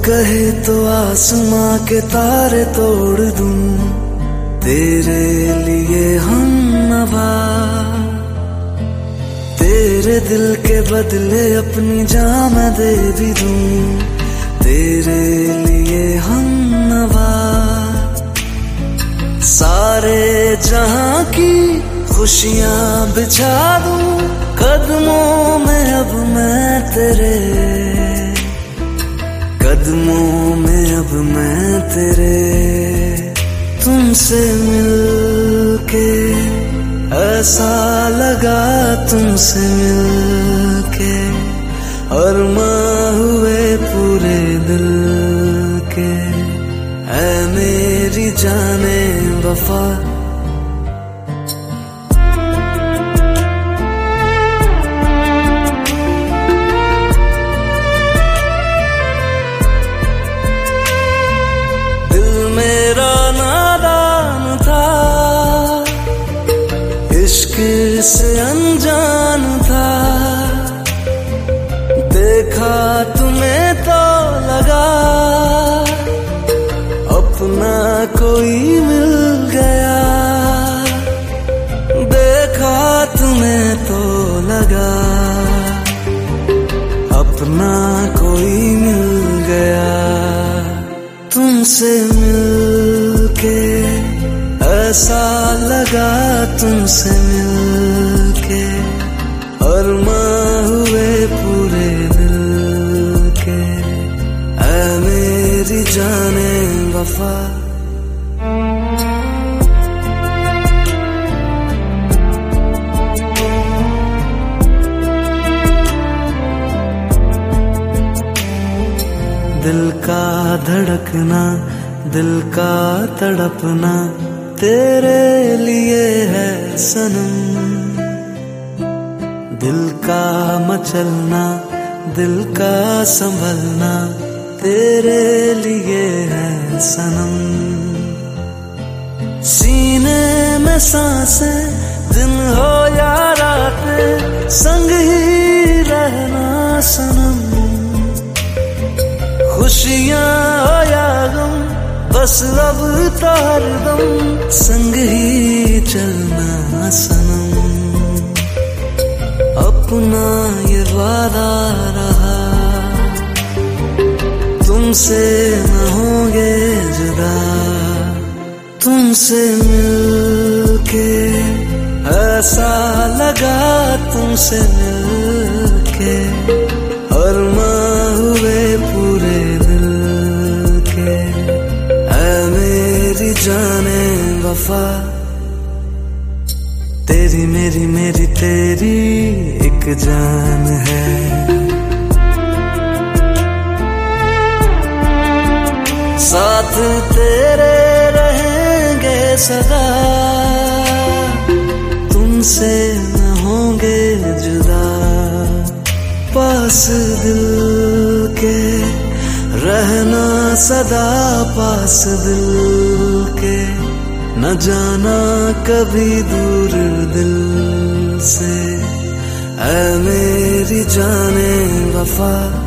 कहे तो आसमां के तारे तोड़ दूं, तेरे लिए हमनवा। तेरे दिल के बदले अपनी जान मैं दे भी दूं, तेरे लिए हमनवा। सारे जहां की खुशियां बिछा दूं कदमों में अब मैं तेरे, कदमों में अब मैं तेरे। तुमसे मिलके ऐसा लगा, तुमसे मिलके अरमां हुए पूरे दिल के। ऐ मेरी जाने वफा, इश्क से अनजान था। देखा तुम्हें तो लगा अपना कोई मिल गया। देखा तुम्हें तो लगा अपना कोई मिल गया। तुमसे मिलके ऐसा लगा, तुमसे मिलके अरमां हुए पूरे दिल के। ऐ मेरी जाने वफा, दिल का धड़कना, दिल का तड़पना तेरे लिए है सनम। दिल का मचलना, दिल का संभलना तेरे लिए है सनम। सीने में सांसें दिन हो या रातें संग ही रहना सनम। खुशियां हो या गम बस अब तो हरदम संग ही चलना सनम। अपना ये वादा रहा, तुमसे न होंगे जुदा। तुमसे मिलके ऐसा लगा, तुमसे मिलके अरमां हुए पूरे दिल के। मेरी जाने वफा, तेरी मेरी मेरी तेरी एक जान है। साथ तेरे रहेंगे सदा, तुमसे न होंगे जुदा। पास दिल के रहना सदा, पास दिल के न जाना कभी दूर दिल से। ऐ मेरी जाने वफा,